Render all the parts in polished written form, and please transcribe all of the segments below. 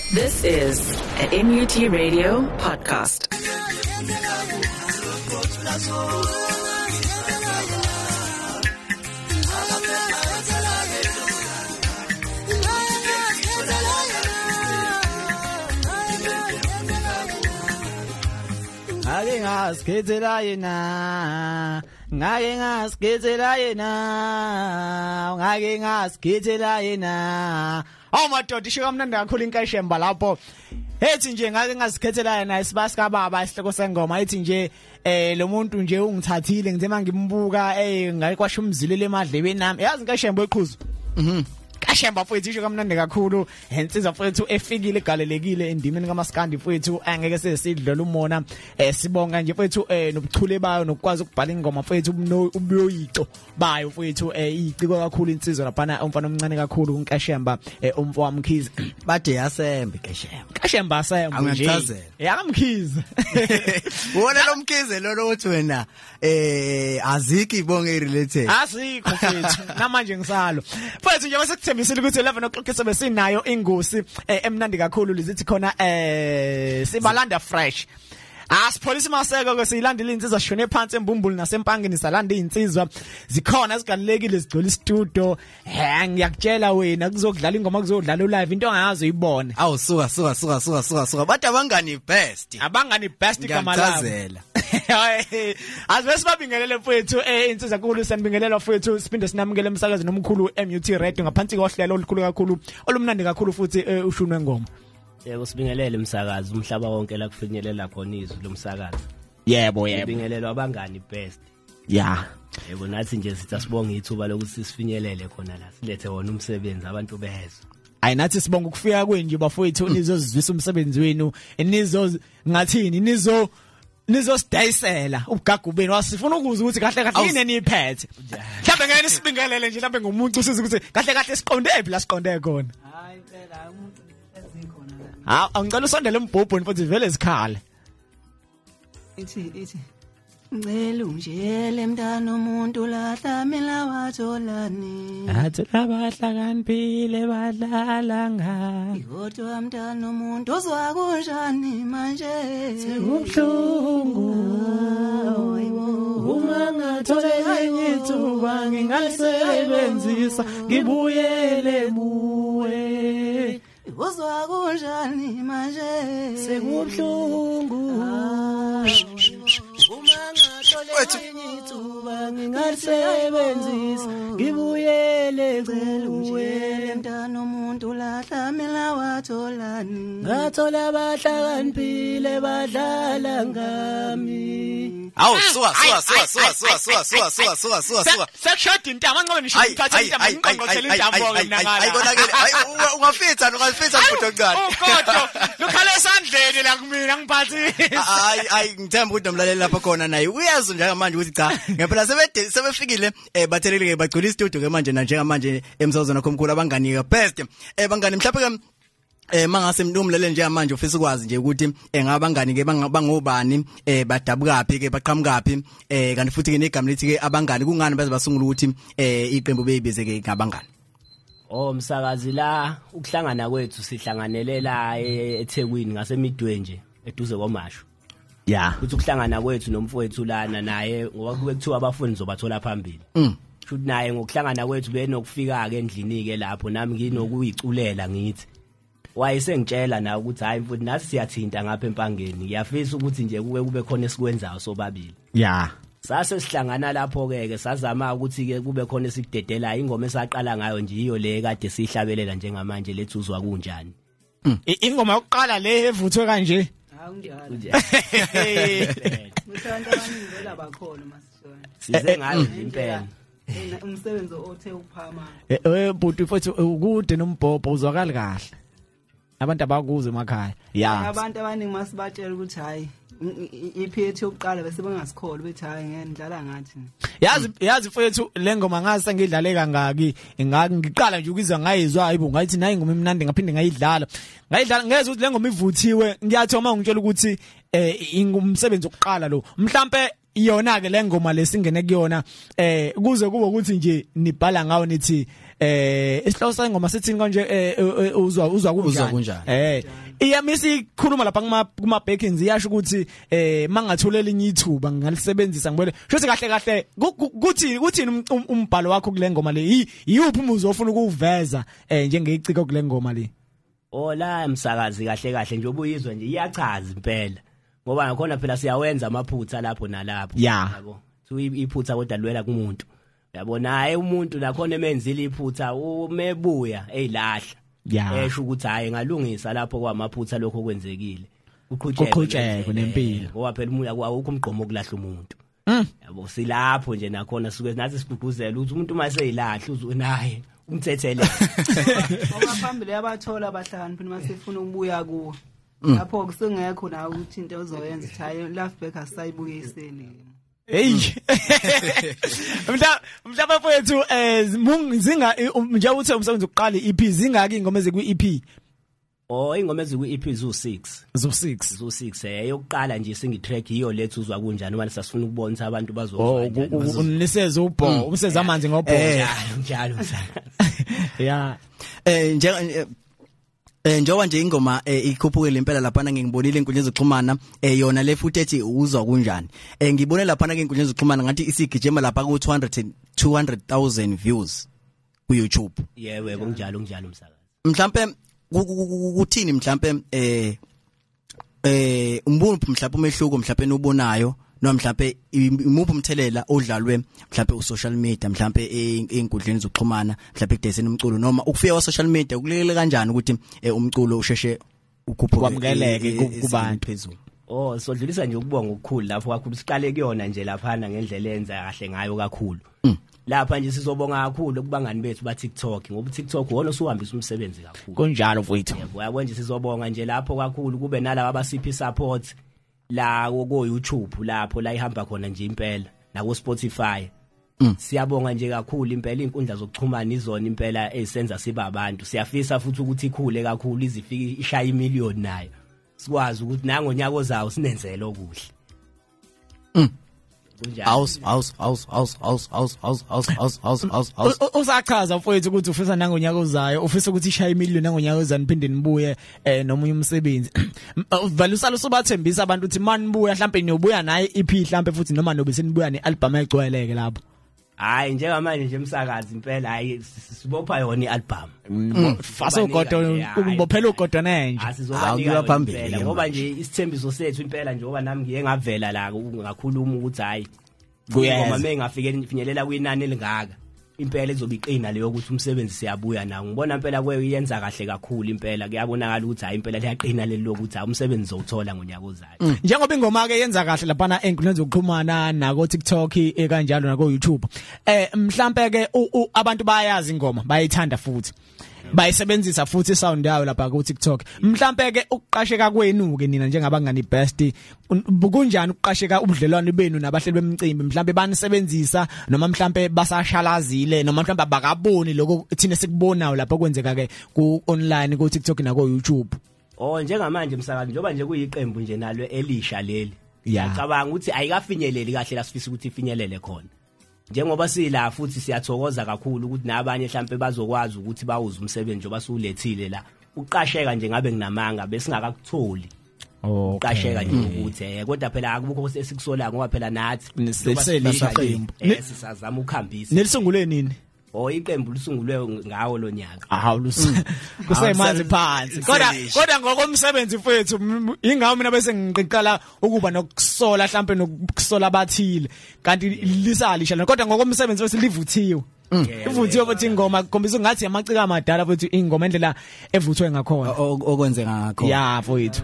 This is a MUT Radio podcast. Oh madoda isho kamnandi kakhulu inkashemba lapho ethi nje ngake ngazikhethela yena isibasika baba isihloko sengoma ethi nje lo muntu nje ungithathile ngithe mangimbuka ngake kwasho umzilile emadlebeni nami yazi inkashemba eqhuzu Kashemba mfowethu isho kamnandi kakhulu insizwa mfowethu efikile egalelekile endimeni kaMaskandi mfowethu angeke sesidlula umona sibonga nje mfowethu nobuchule bayo nokwazi ukubhala ingoma mfowethu ubuyoyico bayo mfowethu iciko kakhulu insizwa laphana umfana omncane kakhulu uNkashemba umfowamkhizi bade yasembe Kashemba asembe nje yakamkhizi wona lo mkhize lo uthi wena aziki ibonge related azikho mfowethu namanje ngisalo mfowethu nje bese sithembisile ukuthi 11 o'clock sobe sinayo ingosi emnandi kakhulu lizithi khona sibalanda fresh Asipholisa maseko ke siyilandile insizwa shone phansi embumbulu nasempangeni salanda insizwa zikhona ezigalelekile zigcwele istudio ngiyakutshela wena kuzokudlala ingoma kuzodlala live into ongayazi uyibone awu suka bathi abangani best kamalazela Azwe sibabingelele mfowethu insizwa kakhulu sanibingelela mfowethu siphinde sinamukele emsakazi nomkhulu MUT Radio ngaphansi kohlelo olukhulu kakhulu olumnandi kakhulu futhi ushunwe ngoma Usibingelele umsakazi umhlaba wonke la kufinyelela khona izwi lomsakazi. Yebo. Ubingelelwa abangani best. Yeah. Yebo nathi nje sithi asibonge ithuba lokuthi sifinyelele khona la. Silethe wona umsebenzi abantu behezwe. Ayinathi sibonga ukufika kwenje bafowethu nizozizwisa umsebenzi wenu ngathini nizosidayisela ubugagubeni wasifuna ukuza ukuthi kahle yini eniphethe. Mhlawumbe ngeke nisibingelele nje mhlawumbe ngumuntu usiza ukuthi kahle siqonde ephi la siqonde khona. Hayi phela umuntu Angicela usondele embhobhoni futhi vele zikhale. Ithi. Ngicela ungijele mntana umuntu lahla mina watholani. Athi labahlakaniphile badlala ngani. Kodwa mntana umuntu uzwa kunjani manje? Sekubhlungu. Uma ngathole enye ithuba ngingalisebenzisa ngibuyele kuwe. Uzwa kunjani manje? Sekubhlungu. Uma ngathole enye ithuba ngingalisebenzisa ngibuyele kuwe. Mntana umuntu lahla mina watholani. Ngathola abahlakaniphile badlala ngami. Awu suka Sekushada intamo ngoba nisho ukuthatha intamo ngqongqothela intamo ke mina ngala. Hayi ungafitha mfutho okuqala. Ugodo lukhale esandleni la kumina ngiphathisa. Hayi ngithemba ukuthi nomlaleli lapha khona naye uyazi nje manje ukuthi cha ngempela sebefikile batheleleke bagcwele istudio ke manje njengamanje emsazweni komkhulu abangani ke best bangani mhlawumbe ke mangase umlaleli nje manje ufisa ukwazi nje ukuthi ngabangani ke bangobani badabukaphi ke baqhamukaphi kanti futhi ke negama lithi ke abangani kungani baze basungula ukuthi iqembu beyibize ke ngabangani. Umsakazi la ukuhlangana kwethu sihlanganele la eThekwini ngasemidwe nje eduze koMasho. Yeah. Kuthi ukuhlangana kwethu nomfowethu lana naye ngoba kube kuthiwa abafundi zobathola phambili. Futhi naye ngokuhlangana kwethu benokufika ke endlini ke lapho nami nginokuyiculela ngithi. Wayesengitshela na ukuthi hayi mfowethu nasi siyathinta ngapha empangeni. Ngiyafisa ukuthi nje kube khona esikwenzayo sobabili. Yeah. Sase sihlangana lapho ke sazama ukuthi ke kube khona esikudedela ingoma esaqala ngayo nje iyo le kade sihlabelela njengamanje lethuzwa kunjani. Ingoma yokuqala le evuthwe kanje. Awunjalo. Mthanda abaningi vela bakhona masishona. Size ngayo nje impela. Umsebenzi othe ukuphama. Bhuti futhi ukude nombhobho uzwakala kahle. Abantu abakuze emakhaya. Yeah. Abantu abaningi masibatshela ukuthi hayi iphethe yokuqala bese bengasikholi bethi hayi ngiyadlala ngathi. Yazi mfowethu lengoma ngase ngidlale kangaki ngiqala nje ukuzwa ngayizwa hayibo ngathi nayi ingoma emnandi ngaphinde ngayidlala ngeze ukuthi lengoma ivuthiwe ngiyathoma ngitshela ukuthi ingumsebenzi oqala lo mhlambe iyona ke lengoma lesingene kuyona kuze kube ukuthi nje nibhala ngawo nithi isihloko sengoma sithini konje uzwa kunjani iyamisa ikhuluma lapha kuma backings iyasho ukuthi mangatholela inyithuba ngalisebenzisa ngibele shothi kahle kuthini umbhalo wakho kule ngoma le yiphi umuzwa ofuna ukuveza njengeciko kule ngoma le la emsakazi kahle nje obuyizwa nje iyachaza impela ngoba ngakhona phela siyawenza amaphutha lapho nalapho yabo iphutha kodwa lwela kumuntu yabona hayi umuntu nakhona emenzile iphutha umebuya eyilahla esho ukuthi hayi ngalungisa lapho kwamaphutha lokho kwenzekile uqhutsheke nempilo ngoba phela umuntu akukho umgqomo okulahla umuntu yabo silapho nje nakhona suke nathi siguguzela ukuthi umuntu mase yilahla uzunaye umthethele ngoba phambili yabathola abahlakani phela masefuna ukubuya kuwo lapho kusengekho na ukuthi into ozoyenza hayi laugh back asayibuyiseni mhlawumbe mfowethu zinga nje uthi umsebenzi uqala iEP zingaki ingoma ezikwi-EP ingoma ezikwi-EP zo6 yokuqala nje singi track iyo lethu uzwa kunjani uma sasifuna ukubona abantu bazozwa njani uniseze ubho umseze amanzi ngobho njalo yeah njengoba nje ingoma ikhuphukile impela lapha ngingibonile inkundla zokuxhumana yona le futhi ethi uzwa kunjani ngibone lapha inkundla zokuxhumana ngathi isigijima lapha ku 200,000 views ku YouTube yebo kunjalo umsakazi mhlambe kuthini mhlambe umbuphi mhlambe umehluko mhlambe nobonayo noma mhlambe imuphi umthelela odlalwe mhlambe u-social media mhlambe einkundleni zokuxhumana mhlambe ekudeseni umculo noma ukufika kwa social media kulekele kanjani ukuthi umculo usheshe ukhuphuke kwamkeleke kubantu phezulu sodlulisa nje ukubonga okukhulu lapho kakhulu siqale kuyona nje laphana ngendlela enza kahle ngayo kakhulu lapha nje sizobonga kakhulu kubangani bethu ba TikTok ngoba TikTok wona usuhambisa umsebenzi kakhulu kunjalo mfowethu yabo nje sizobonga nje lapho kakhulu kube nalabo abasiphi support la ko YouTube lapho la ihamba khona nje impela na ku Spotify siyabonga nje kakhulu impela inkundla zokuxhumana izona impela esenza siba abantu siyafisa futhi ukuthi ikhule kakhulu izifike ishaya imillion nayo sikwazi ukuthi nangonyaka ozayo sinenzele okuhle Aus usachaza mfowethu ukuthi ufisa nangonyaka ozayo ufisa ukuthi ishaya imillion nangonyaka ozayo niphinde nibuye nomunye umsebenzi valusalo sobathembisa abantu ukuthi manibuya mhlambe niyobuya naye EP mhlambe futhi noma nobe senibuya nealbum egcweleke lapho hayi njengamanje nje umsakazi impela hayi sibopha yona ialbum faso ugodo ukubophela ugodo nanje asizobanika phambili ngoba nje isithembiso sethu impela njengoba nami ngiye ngavela la ngakhuluma ukuthi hayi ngoba mengafike finyelela kwinani elingaka impela ezobiqina leyo ukuthi umsebenzi siyabuya nawo ngibona impela kweyenza kahle kakhulu impela kuyabonakala ukuthi hayi impela liyaqina lelo ukuthi umsebenzi uzothola ngonyaka ozayo njengoba ingoma ke yenza kahle lapha enkundleni zokuxhumana nako TikTok kanjalo nako YouTube mhlambe ke abantu bayazi ingoma bayithanda futhi bayisebenzisa futhi sound yayo lapha ku TikTok mhlambe ke ukuqasheka kwenu ke nina njengabangani best kunjani ukuqasheka ubudlelwano benu nabahleli bemicimbi mhlambe banisebenzisa noma mhlambe basashalazile noma mhlambe abakaboni lokho thina sikubonayo lapha kwenzeka ke ku online ku TikTok na ku YouTube njengamanje umsakazi njoba nje kuyiqembu nje nalo elisha leli ngicabanga ukuthi ayikafinyeleli kahle la sifisa ukuthi ifinyelele khona njengoba sila futhi siyathokoza kakhulu ukuthi nabanye mhlambe bazokwazi ukuthi bawuze umsebenzi njoba sulethile la uqasheka nje ngabe nginamanga besingakakutholi uqasheka nje ukuthi kodwa phela akubukho esikusola ngoba phela nathi sisaqembu sisazama ukuhambisa nelisungule nini iqembu lisungulwe ngawo lo nyaka kusemanzi phansi kodwa ngokomsebenzi mfethu ingawo mina bese ngiqala ukuba nokusola mhlambe nokusola abathile kanti lisalisha kodwa ngokomsebenzi bese livuthiwe ivuthiwe futhi ingoma kukombisa ngathi amacika amadala futhi ingoma endlela evuthwe ngakhona okwenzeka ngakho mfethu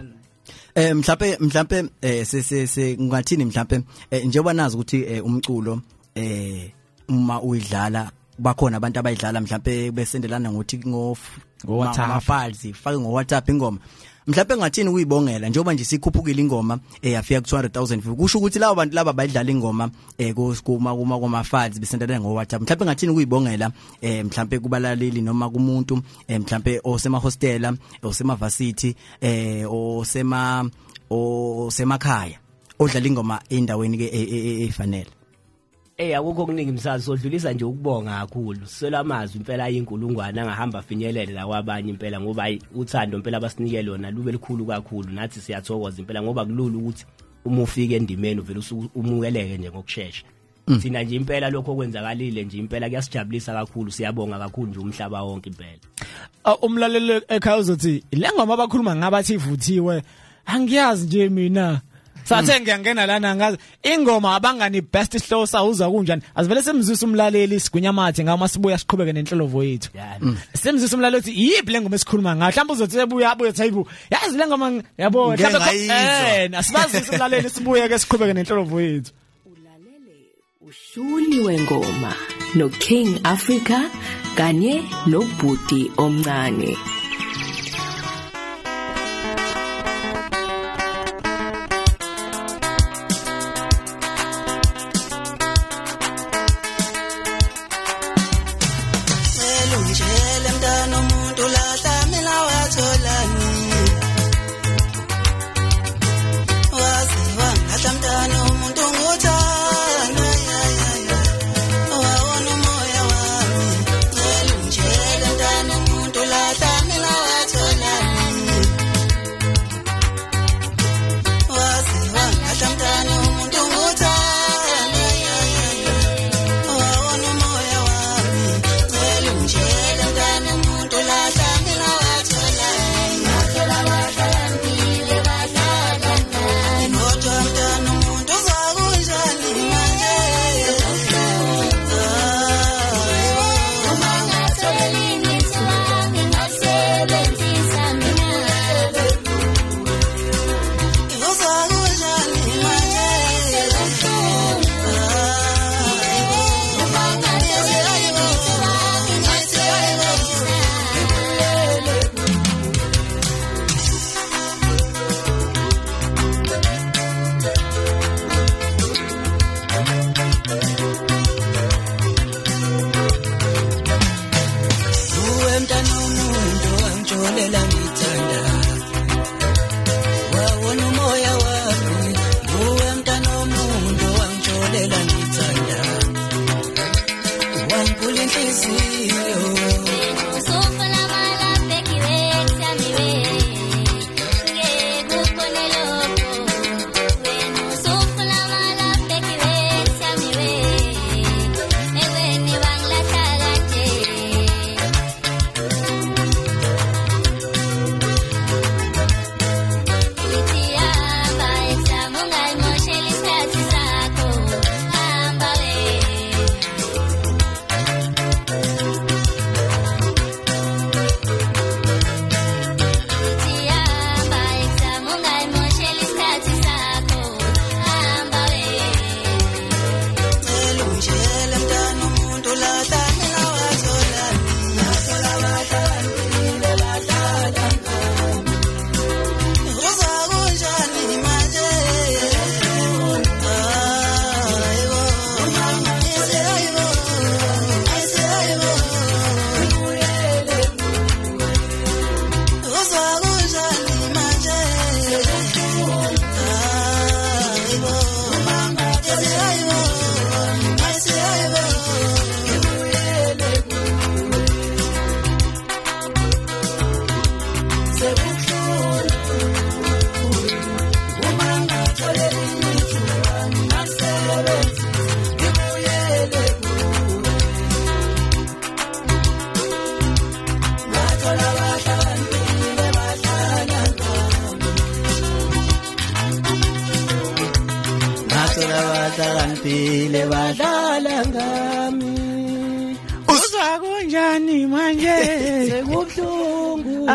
mhlambe ngathini mhlambe njengoba nazi ukuthi umculo uma uyidlala bakhona abantu abayidlala mhlambe besendelana ngothi WhatsApp fake ngo WhatsApp ingoma mhlambe ngathini uyibongela njengoba nje sikhuphukile ingoma yafika ku 200,000 kusho ukuthi labo bantu laba bayidlala ingoma kuma files besendelana ngo WhatsApp mhlambe ngathini uyibongela mhlambe kubalaleli noma kumuntu mhlambe osema hostela osema varsity osema khaya odlala ingoma endaweni ke efanele akukho okuningi msazi sodlulisa nje ukubonga kakhulu sisela amazwi impela ayinkulungwane angahamba afinyelele la kwabanye impela ngoba uthando impela abasinikele lona lube likhulu kakhulu nathi siyathokoza impela ngoba kulula ukuthi uma ufika endimeni uvela umukeleke nje ngokusheshsha thina nje impela lokho okwenzakalile nje impela kuyasijabulisa kakhulu siyabonga kakhulu nje umhlaba wonke impela umlaleli ekhaya uzothi le ngoma abakhuluma ngabathi ivuthiwe angiyazi nje mina sathe ngiyangena lana ngazi ingoma abangani best flow sawuza kunjani asivele semzisa umlaleli sigwinyamathe ngama sibuya siqhubeke nenhlolovo yethu semzisa umlaleli uthi yipi le ngoma esikhuluma ngayo mhlawumbe uzothi ebuya thayibu yazi le ngoma yabo mhlawumbe asibazisa umlaleli sibuye ke siqhubeke nenhlolovo yethu ushuli wengoma no King Africa kanye nobhuti omncane Phile badala ngami uzwa kunjani manje sekubhlungu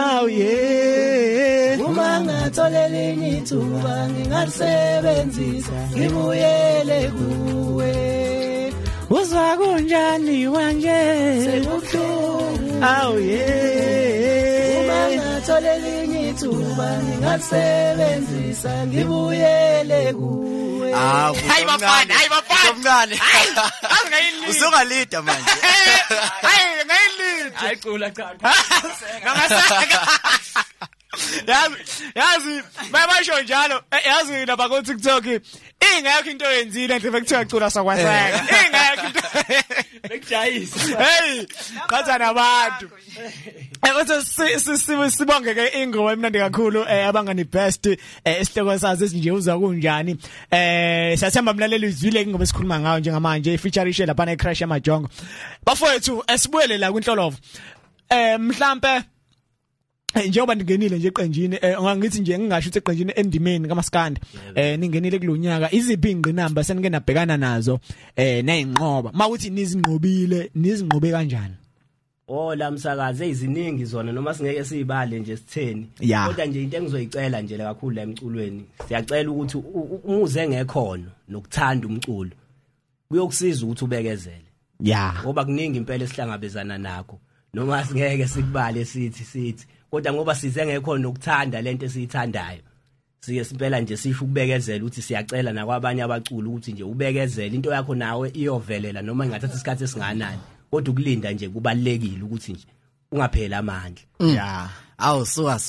uma ngatholela ithuba ngingalisebenzisa ngibuyele kuwe uzwa kunjani manje sekubhlungu uma ngatholela ithuba ngingalisebenzisa ngibuyele kuwe hayi bafana mncane usungalida manje hayi ngayilida ayicula cha ngamasaka yazi bayasho njalo yazi lapha ku TikTok ingekho into oyenzile nje bekuthiwa cula sokwaseka ingekho into bekujayisa hey bathi nabantu ukuthi sibongeke ingoma emnandi kakhulu abangani best isihloko sazo esinje uzwa kunjani siyathemba mlaleli izwile ingoma esikhuluma ngayo njengamanje featurishe lapha na Crash Majongo bafowethu esibuyele la kwinhlolovo mhlambe njengoba ningenile nje eqenjini ngithi nje ngingasho ukuthi eqenjini endimeni kaMaskandi ningenile kulonyaka iziphi ingqinamba senike nabhekana nazo nayinqoba makuthi nizinqobe kanjani la msakaze eziningi zona noma singeke sibale nje sitheni kodwa nje into engizoyicela nje kakhulu la emculweni siyacela ukuthi umuze ngekhono nokuthanda umculo kuyokusiza ukuthi ubekezele ngoba kuningi impela esihlangabezana nakho noma singeke sikubale sithi kodwa ngoba size ngekhono nokuthanda lento esiyithandayo siye simpela nje sisho ukubekezela ukuthi siyacela nakwabanye abaculi ukuthi nje ubekezele into yakho nawe iyovelela noma ingathatha isikhathi esinganani kodwa ukulinda nje kubalekile ukuthi nje ungaphela amandla awu suka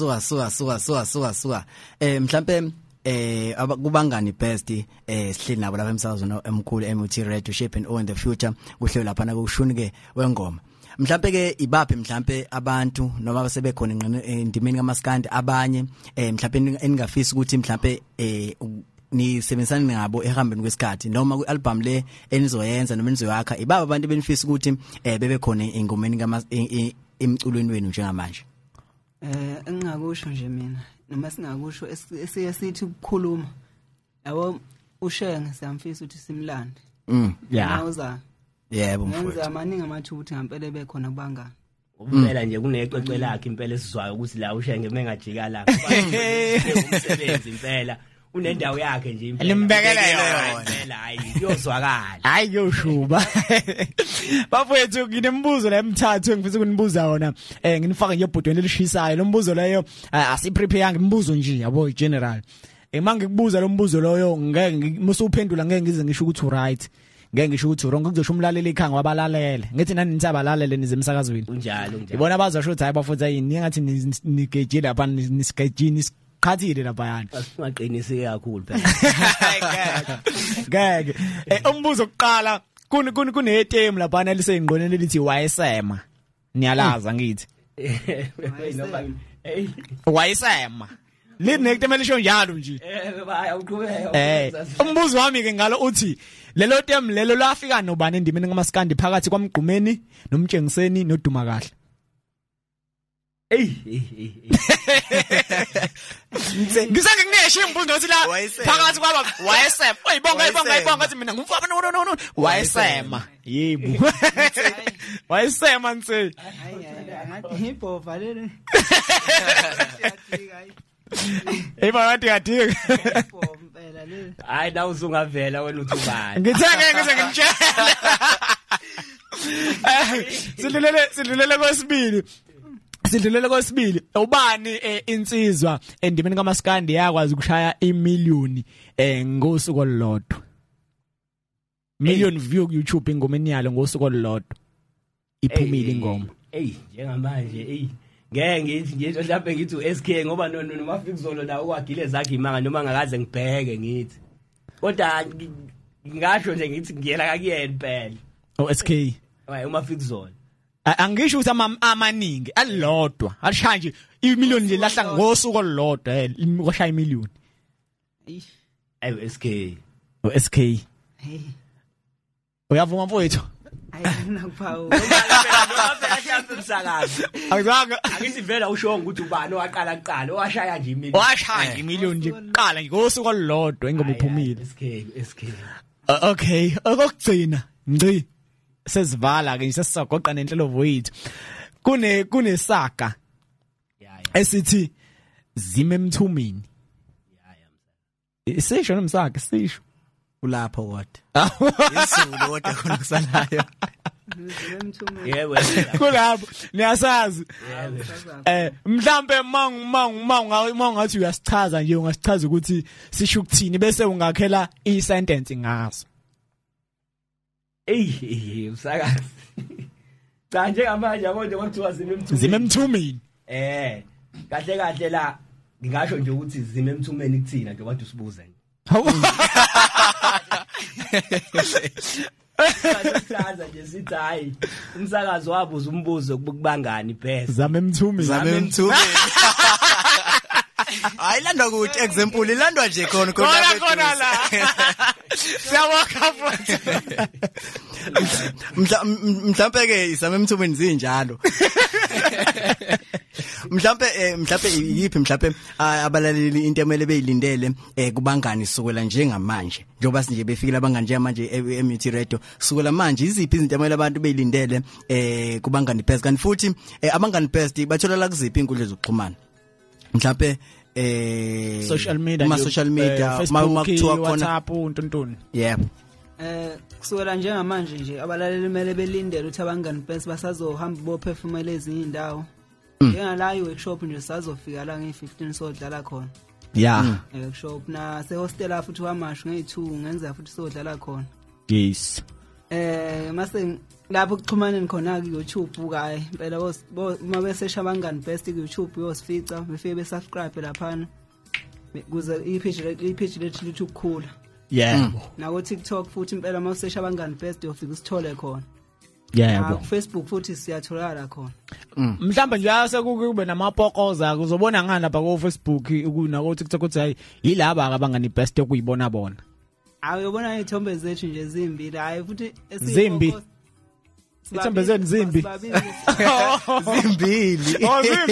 mhlambe kubangani best sihleli nabo lapha emsakazweni emkhulu MUT Radio Shape and Own the Future kuhlelo lapha na kushuni ke wengoma mhlambe ke ibaphi mhlambe abantu noma basebekhona endimeni kaMaskandi abanye mhlambe engafisi ukuthi mhlambe nisebenzisana ngabo ehambeni kwesikhathi noma kwialbum le enizoyenza noma enizoyakha ibaba abantu benifisa ukuthi bebe khona engomeni emculweni wenu njengamanje engingakusho nje mina noma singakusho esithi ukukhuluma yabo ushenge siyamfisa ukuthi simlande awuza yebo mfowethu amaningi amathi ukuthi ngempela bekhona kubangani Uphela nje kuneqeqe lakhe impela esizwayo ukuthi la ushenge mengajika la umsebenzi impela unendawo yakhe nje impela limbekela yona impela hayi kuyozwakala hayi kuyoshuba bafowethu nginembuzo la emithathu engifisa ukunibuza wona nginifaka nje ebhodweni elishisayo lo mbuzo leyo asiprepare ngimbuzo nje yabo general manje ngikubuza lo mbuzo loyo ngeke musuphendula ngeke ngize ngisho ukuthi right ngeke ngisho ukuthi wrong kuzosho umlaleli ekhanga wabalalele ngithi nani nithi abalalele nize emsakazweni unjalo ibona bazasho ukuthi hayi bafutha yini ngathi nigejile lapha nisigejini sikhathile lapha yana asingaqinisi kakhulu phela ngeke umbuzo oqala kunetemu lapha eliseyingqoneni lithi wayesema niyalaza ngithi wayesema linekuteme lisho njalo nje baya uqhubeka umbuzo wami ke ngalo uthi lelo tem lelo lafika nobani endimeni kaMaskandi phakathi kwamgqumeni nomtshengiseni noduma kahle ngisake ngineshe imbuzo nothi la phakathi kwaba wayesema oyibonga ngathi mina ngumfana no wayesema yebo wayesema nse hayi ibhova leli ngathi gadika impela le hayi na uzungavela wena uthi ubani ngithenge ngitshela sidlulele kwesibili ubani insizwa endimeni kaMaskandi yakwazi ukushaya imillion ngosuku olulodwa million view ku YouTube ingomeni yalo ngosuku olulodwa iphumile ingoma njengamanje ngeke ngithi nje mhlawumbe ngithi uSK ngoba nomafikuzolo nawo kwagile zakhe imanga noma ngakaze ngibheke ngithi kodwa ngisho nje ngithi ngiyela kakuyena impela uSK hayi umafikuzolo angisho ukuthi amaningi alilodwa alishaya nje imillion nje lahla ngosuku olulodwa kwashaya imillion uSK uyavuma mfowethu ayinakuphawu Akithi vela usho ukuthi ubani owaqala owashaya nje imillion nje qala ngosuku olulodwa ingoma iphumile SK okay okugcina ngci sesivala ke sesisagoqa nenhlelo yethu kunesaga esithi zime emthumini isisho nomsaga sisho ulapho kodwa isulu kodwa khona kusalayo yebo kulapho niyasazi mhlambe mangathi uyasichaza nje ungasichaza ukuthi sisho ukuthini bese ungakhela i-sentence ngaso usakazi cha njengamanje yabo nje kwathiwa zime emthumini kahle la ngingasho nje ukuthi zime emthumeni kuthina nje kade usibuza nje Saza nje sithi hayi umsakazo wabuza umbuzo kubangani best. Zame emthumi. Hayi landwa ukuthi example ilandwa nje khona la. Siyabonga futhi. Mhlambe ke isame emthumeni zinjalo. Mhlambe yipi mhlambe abalaleli into emele beyilindele kubangani sukela njengamanje njengoba sinje befikile abangani nje manje eMUT Radio sukela manje iziphi izinto emele abantu beyilindele kubangani best kanti futhi abangani best bathola la kuziphi inkundla zokuxhumana mhlambe social media Facebook WhatsApp untoni yebo kusukela njengamanje nje abalaleli kumele belindele ukuthi abangani best basazohamba bophefumela ezinye indawo njengala workshop nje sazofika la nge15 sodlala khona workshop na se hostel futhi wamashu nge2 ngenza futhi sodlala khona yes mase lapho kuxhumaneni khona ku YouTube kaye impela uma besesha abangani best ku YouTube yosifica befike besubscribe laphana kuze ipage lethu lithi ukukhula na ku TikTok futhi impela uma usesha abangani best yofika usithole khona ku Facebook futhi siyatholakala khona mhlamba nje asekube namapokoza kuzobona ngani lapha ku Facebook kuna ku TikTok uthi hayi yilaba abangani best okuyibona bona awuyobona izithombe zethu nje zimbili hayi futhi zimbi izithombe zethu zimbi zimbili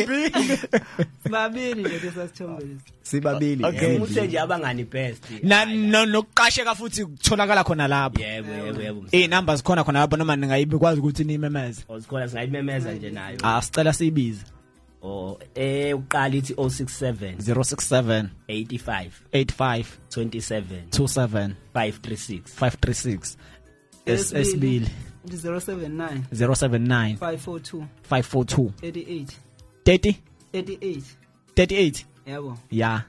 babili nje sasithombe sibabili umuse nje abangani best nokuqasheka futhi kutholakala khona lapho yebo numbers khona lapho noma ningayibi kwazi ukuthi nimemeze sikhona singayimemeza nje nayo sicela siyibize uqala ithi 067 85 27 536 esibili 079 542 38 yebo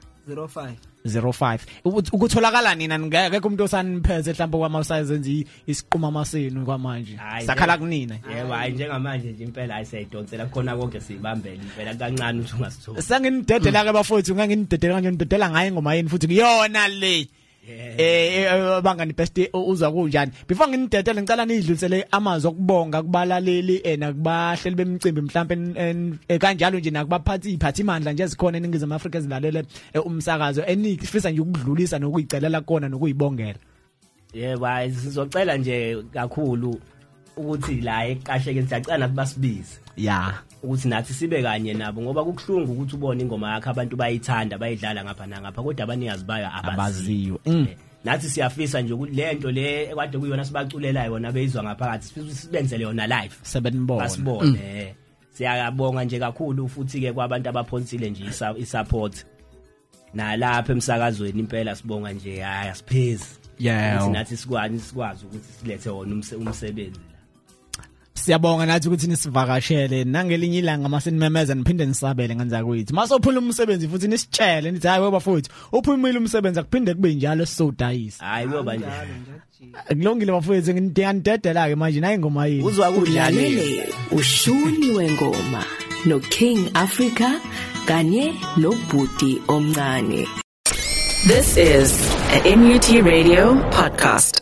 05 ukutholakala nina ngeke umuntu osaniphethe mhlawumbe kwamasayenze isiqhuma amasenu kwamanje sakhala kunina yebo hayi njengamanje nje impela ayisayidonsela khona konke sibambele impela kancane uthi ungasithola sanginidedela ke bafowethu nganginidedela kanje nidedela ngaye ingoma yini futhi kuyona le abangani best uzwa kunjani before nginidedele ngicela nidlulisele amazwi okubonga kubalaleli nakubahleli bemicimbi mhlawumbe kanjalo nje nakubaphathi iphathimandla nje ezikhona eningizimu Afrika ezilalele umsakazo enifisa nje ukudlulisa nokuyicelela kona nokuyibongela yebo sizocela nje kakhulu ukuthi la eqasheke siyacela basibize ukuthi nathi sibe kanye nabo ngoba kukhulungu ukuthi ubone ingoma yakhe abantu bayithanda bayidlala ngapha nangapha kodwa abanikazi bayo abaziyo nathi siyafisa nje ukuthi lento le ekade kuyona sibaculela yona beyizwa ngaphakathi sifisa sibenzele yona live basibone siyabonga nje kakhulu futhi ke kwabantu abaphonsile nje isupport nalapha emsakazweni impela sibonga nje asiphezi nathi sikwazi ukuthi silethe wona umsebenzi siyabonga nathi ukuthi nisivakashele nangelinye ilanga masenimemeza niphinde nisabele ngenza kwethu masophula umsebenzi futhi nisitshele nithi hayi bafowethu uphumile umsebenzi akuphinde kube njalo sisodayisa hayi kuyoba njalo kulungile bafowethu ngidedela ke manje nayi ingoma yini uzwa kudlalele ushuni wengoma no King Africa kanye nobhuti omncane. This is a MUT Radio podcast.